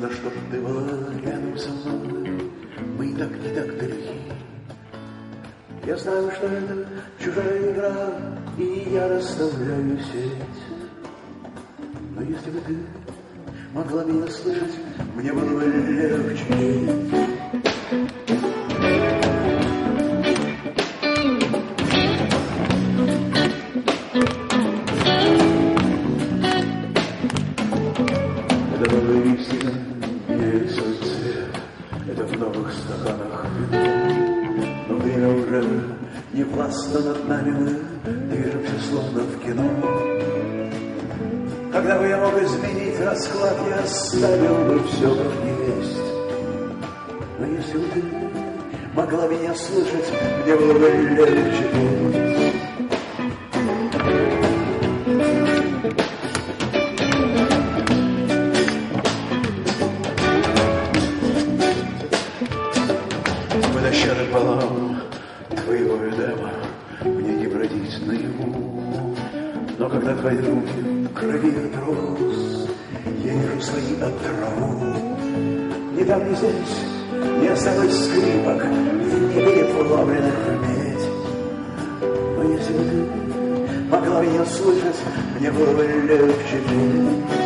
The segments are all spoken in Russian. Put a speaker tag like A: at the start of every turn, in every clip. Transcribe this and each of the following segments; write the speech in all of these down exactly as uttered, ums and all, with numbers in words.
A: Нужно, чтоб ты была рядом со мной. Мы и так, не так далеки. Я знаю, что это чужая игра, и я расставляю сеть. Но если бы ты могла меня слышать, мне было бы легче. Это новая истина, меняет свой цвет. Это в новых стаканах вино. Но время уже не властно над нами, мы движемся словно в кино. Когда бы я мог изменить расклад, я оставил бы все как есть. Но если бы ты могла меня слышать, мне было бы легче. Выносчатым полам твоего Эдема мне не бродить наяву. Но когда твои руки в крови от роз, я вижу свои отраву. Ни там, ни здесь не осталось скрипок, не переплавленных медь. Но если бы ты могла меня слышать, мне было бы легче жить.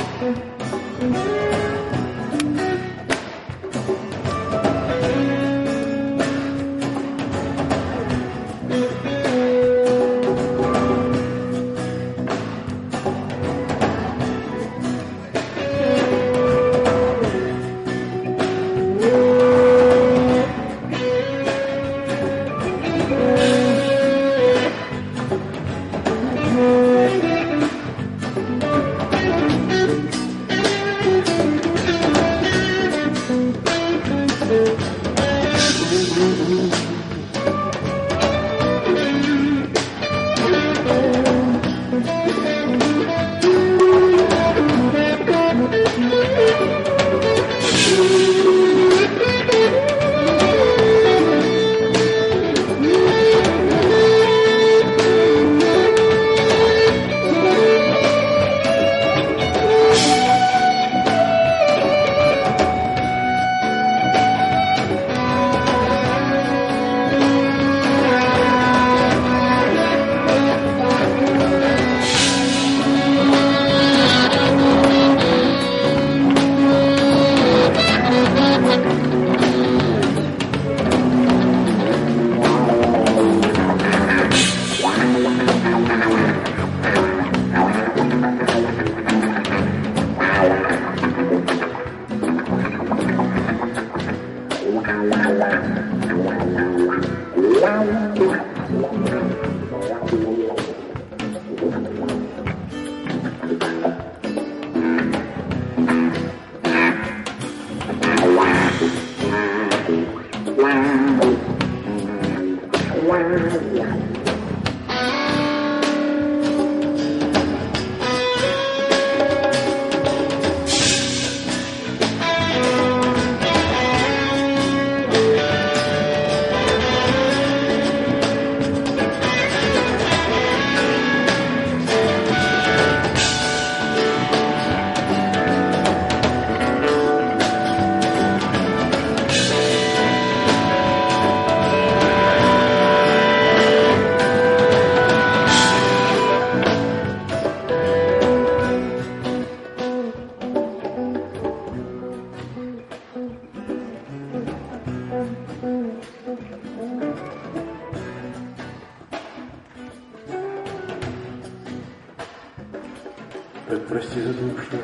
A: Так прости за то, что,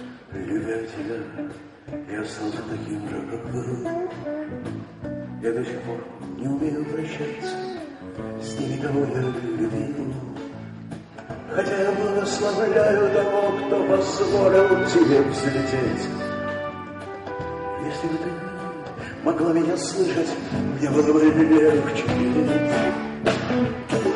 A: любя тебя, я остался таким же, как был. Я до сих пор не умею прощаться с теми, кого я любил. Хотя я благословляю того, кто позволил тебе взлететь. Если бы ты могла меня слышать, мне было бы легче.